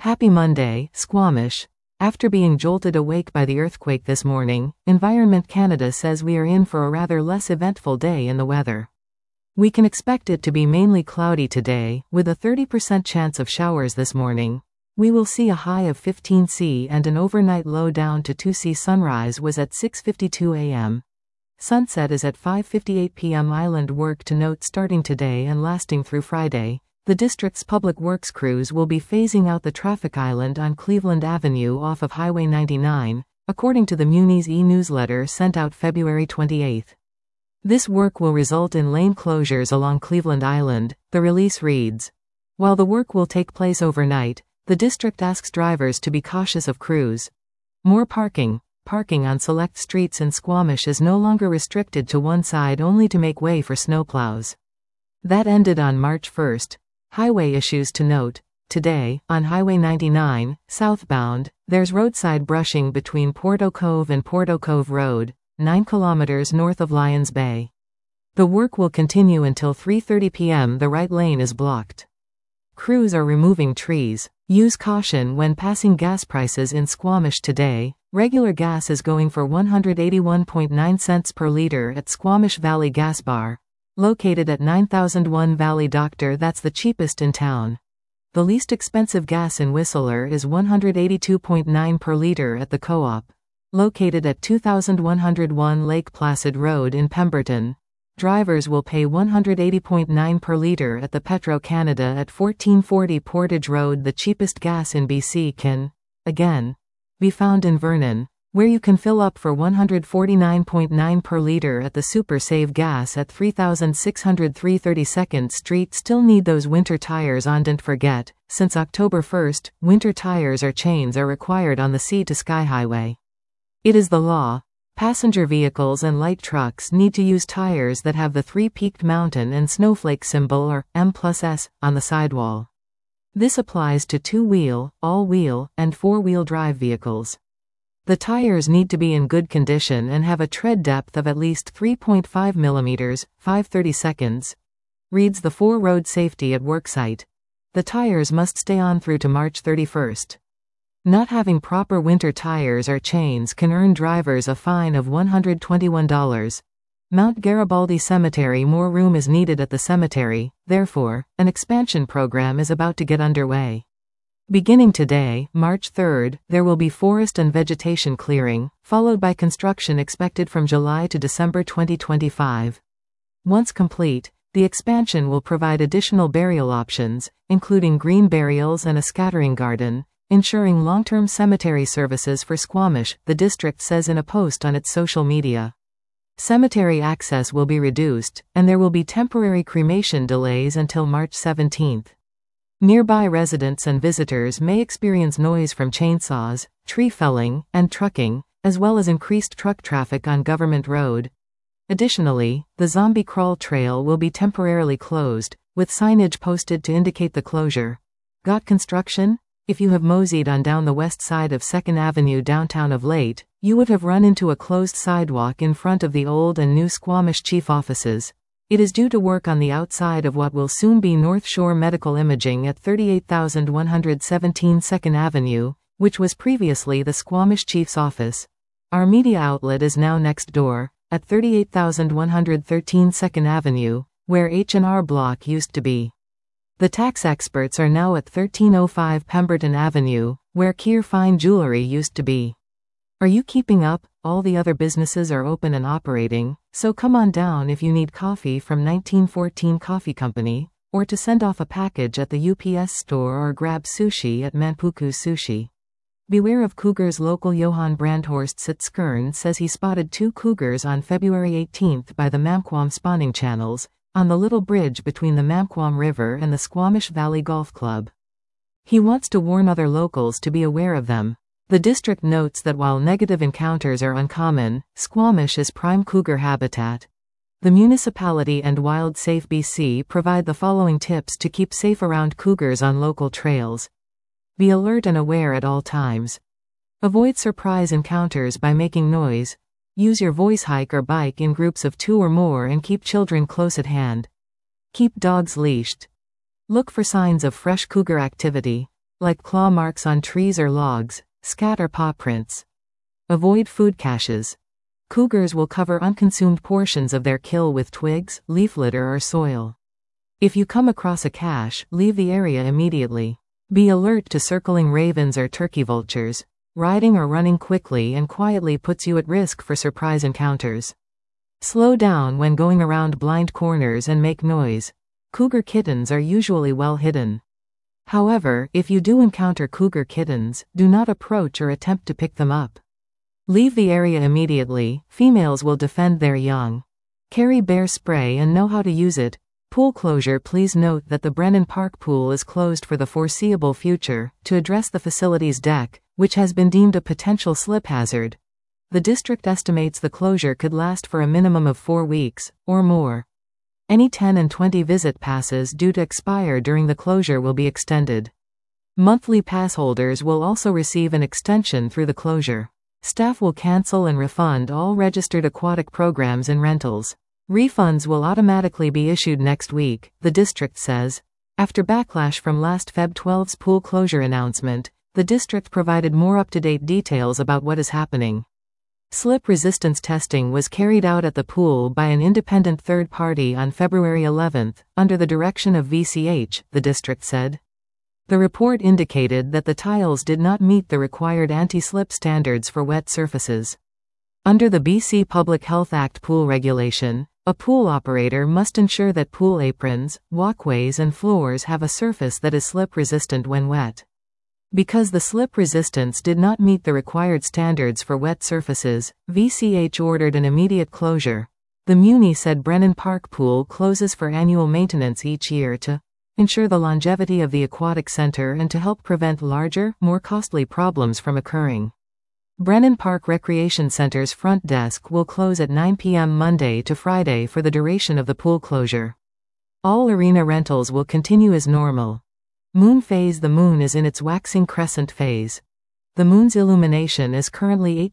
Happy Monday, Squamish. After being jolted awake by the earthquake this morning, Environment Canada says we are in for a rather less eventful day in the weather. We can expect it to be mainly cloudy today, with a 30% chance of showers this morning. We will see a high of 15 C and an overnight low down to 2 C. Sunrise was at 6:52 a.m. Sunset is at 5:58 p.m. Island work to note starting today and lasting through Friday. The district's public works crews will be phasing out the traffic island on Cleveland Avenue off of Highway 99, according to the Muni's e-newsletter sent out February 28. This work will result in lane closures along Cleveland Island, the release reads. While the work will take place overnight, the district asks drivers to be cautious of crews. More parking. Parking on select streets in Squamish is no longer restricted to one side only to make way for snowplows. That ended on March 1st. Highway issues to note. Today, on Highway 99, southbound, there's roadside brushing between Porto Cove and Porto Cove Road, 9 kilometers north of Lions Bay. The work will continue until 3:30 p.m. The right lane is blocked. Crews are removing trees. Use caution when passing gas prices in Squamish today. Regular gas is going for 181.9 cents per liter at Squamish Valley Gas Bar, located at 9001 Valley Doctor. That's the cheapest in town. The least expensive gas in Whistler is 182.9 per liter at the Co-op, located at 2101 Lake Placid Road in Pemberton. Drivers will pay 180.9 per liter at the Petro-Canada at 1440 Portage Road. The cheapest gas in BC can, again, be found in Vernon, where you can fill up for 149.9 per liter at the Super Save Gas at 3603 32nd Street. Still need those winter tires on. Don't forget, since October 1st, winter tires or chains are required on the Sea to Sky Highway. It is the law. Passenger vehicles and light trucks need to use tires that have the three-peaked mountain and snowflake symbol or M+S on the sidewall. This applies to two-wheel, all-wheel, and four-wheel drive vehicles. The tires need to be in good condition and have a tread depth of at least 3.5 mm, 5/30 seconds. Reads the 4 Road Safety at Work site. The tires must stay on through to March 31st. Not having proper winter tires or chains can earn drivers a fine of $121. Mount Garibaldi Cemetery. More room is needed at the cemetery, therefore, an expansion program is about to get underway. Beginning today, March 3rd, there will be forest and vegetation clearing, followed by construction expected from July to December 2025. Once complete, the expansion will provide additional burial options, including green burials and a scattering garden, ensuring long-term cemetery services for Squamish, the district says in a post on its social media. Cemetery access will be reduced, and there will be temporary cremation delays until March 17th. Nearby residents and visitors may experience noise from chainsaws, tree felling, and trucking, as well as increased truck traffic on Government Road. Additionally, the Zombie Crawl Trail will be temporarily closed, with signage posted to indicate the closure. Got construction? If you have moseyed on down the west side of 2nd Avenue downtown of late, you would have run into a closed sidewalk in front of the old and new Squamish Chief offices. It is due to work on the outside of what will soon be North Shore Medical Imaging at 38117 2nd Avenue, which was previously the Squamish Chief's office. Our media outlet is now next door, at 38113 2nd Avenue, where H&R Block used to be. The tax experts are now at 1305 Pemberton Avenue, where Keir Fine Jewelry used to be. Are you keeping up? All the other businesses are open and operating, so come on down if you need coffee from 1914 Coffee Company, or to send off a package at the UPS store or grab sushi at Manpuku Sushi. Beware of cougars. Local Johan Brandhorst Sitzkern says he spotted 2 cougars on February 18th by the Mamquam spawning channels, on the little bridge between the Mamquam River and the Squamish Valley Golf Club. He wants to warn other locals to be aware of them. The district notes that while negative encounters are uncommon, Squamish is prime cougar habitat. The municipality and Wild Safe BC provide the following tips to keep safe around cougars on local trails. Be alert and aware at all times. Avoid surprise encounters by making noise. Use your voice hike or bike in groups of 2 or more and keep children close at hand. Keep dogs leashed. Look for signs of fresh cougar activity. like claw marks on trees or logs, scat or paw prints. Avoid food caches. Cougars will cover unconsumed portions of their kill with twigs, leaf litter or soil. If you come across a cache, leave the area immediately. Be alert to circling ravens or turkey vultures. Riding or running quickly and quietly puts you at risk for surprise encounters. Slow down when going around blind corners and make noise. Cougar kittens are usually well hidden. However, if you do encounter cougar kittens, do not approach or attempt to pick them up. Leave the area immediately. Females will defend their young. Carry bear spray and know how to use it. Pool closure. Please note that the Brennan Park Pool is closed for the foreseeable future to address the facility's deck, which has been deemed a potential slip hazard. The district estimates the closure could last for a minimum of 4 weeks, or more. Any 10 and 20 visit passes due to expire during the closure will be extended. Monthly pass holders will also receive an extension through the closure. Staff will cancel and refund all registered aquatic programs and rentals. Refunds will automatically be issued next week, the district says. After backlash from last Feb 12's pool closure announcement, the district provided more up-to-date details about what is happening. Slip resistance testing was carried out at the pool by an independent third party on February 11, under the direction of VCH, the district said. The report indicated that the tiles did not meet the required anti-slip standards for wet surfaces. Under the BC Public Health Act pool regulation, a pool operator must ensure that pool aprons, walkways and floors have a surface that is slip-resistant when wet. Because the slip resistance did not meet the required standards for wet surfaces, VCH ordered an immediate closure. The Muni said Brennan Park Pool closes for annual maintenance each year to ensure the longevity of the aquatic center and to help prevent larger, more costly problems from occurring. Brennan Park Recreation Center's front desk will close at 9 p.m. Monday to Friday for the duration of the pool closure. All arena rentals will continue as normal. Moon phase. The moon is in its waxing crescent phase. The moon's illumination is currently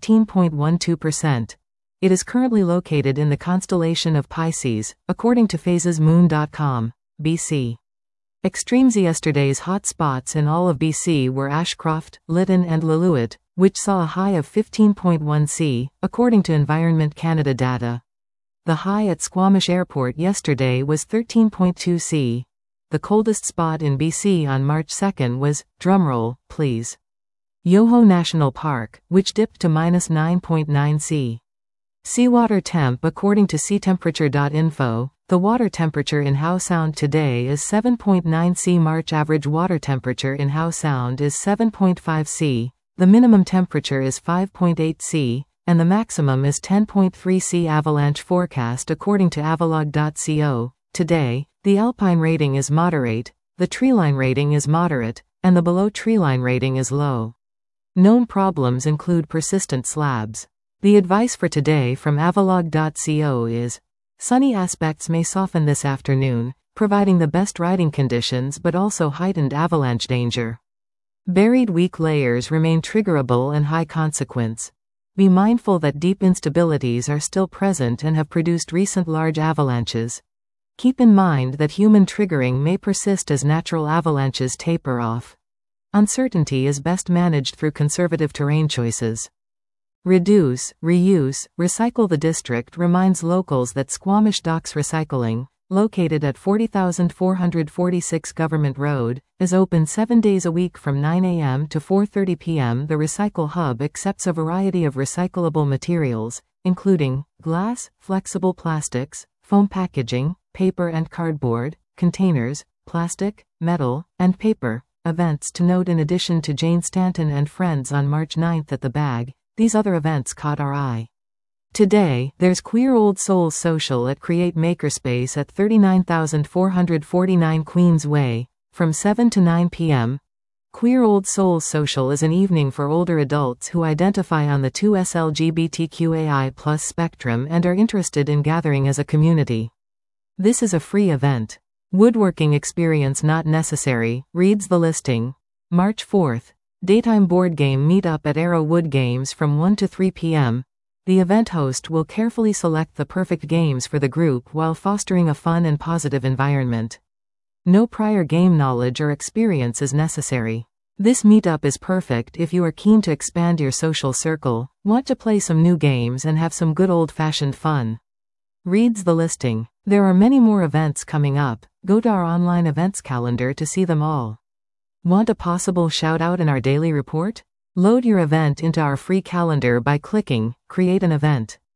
18.12%. It is currently located in the constellation of Pisces, according to phasesmoon.com, BC. Extremes. Yesterday's hot spots in all of BC were Ashcroft, Lytton and Lillooet, which saw a high of 15.1 C, according to Environment Canada data. The high at Squamish Airport yesterday was 13.2 C. The coldest spot in BC on March 2 was, drumroll, please, Yoho National Park, which dipped to minus 9.9 C. Seawater temp. According to seatemperature.info, the water temperature in Howe Sound today is 7.9 C. March average water temperature in Howe Sound is 7.5 C. The minimum temperature is 5.8 C, and the maximum is 10.3 C. Avalanche forecast. According to avalog.co, today, the alpine rating is moderate, the treeline rating is moderate, and the below treeline rating is low. Known problems include persistent slabs. The advice for today from avalog.co is, sunny aspects may soften this afternoon, providing the best riding conditions but also heightened avalanche danger. Buried weak layers remain triggerable and high consequence. Be mindful that deep instabilities are still present and have produced recent large avalanches. Keep in mind that human triggering may persist as natural avalanches taper off. Uncertainty is best managed through conservative terrain choices. Reduce, reuse, recycle. The district reminds locals that Squamish Docks Recycling, located at 40,446 Government Road, is open 7 days a week from 9 a.m. to 4:30 p.m. The Recycle Hub accepts a variety of recyclable materials, including glass, flexible plastics, foam packaging, paper and cardboard, containers, plastic, metal, and paper. Events to note: in addition to Jane Stanton and Friends on March 9 at the Bag, these other events caught our eye. Today, there's Queer Old Souls Social at Create Makerspace at 39,449 Queens Way, from 7 to 9 p.m. Queer Old Souls Social is an evening for older adults who identify on the 2S LGBTQAI+ spectrum and are interested in gathering as a community. This is a free event. Woodworking experience not necessary, reads the listing. March 4. Daytime board game meetup at Arrow Wood Games from 1 to 3 p.m. The event host will carefully select the perfect games for the group while fostering a fun and positive environment. No prior game knowledge or experience is necessary. This meetup is perfect if you are keen to expand your social circle, want to play some new games and have some good old-fashioned fun. Reads the listing. There are many more events coming up. Go to our online events calendar to see them all. Want a possible shout-out in our daily report? Load your event into our free calendar by clicking Create an Event.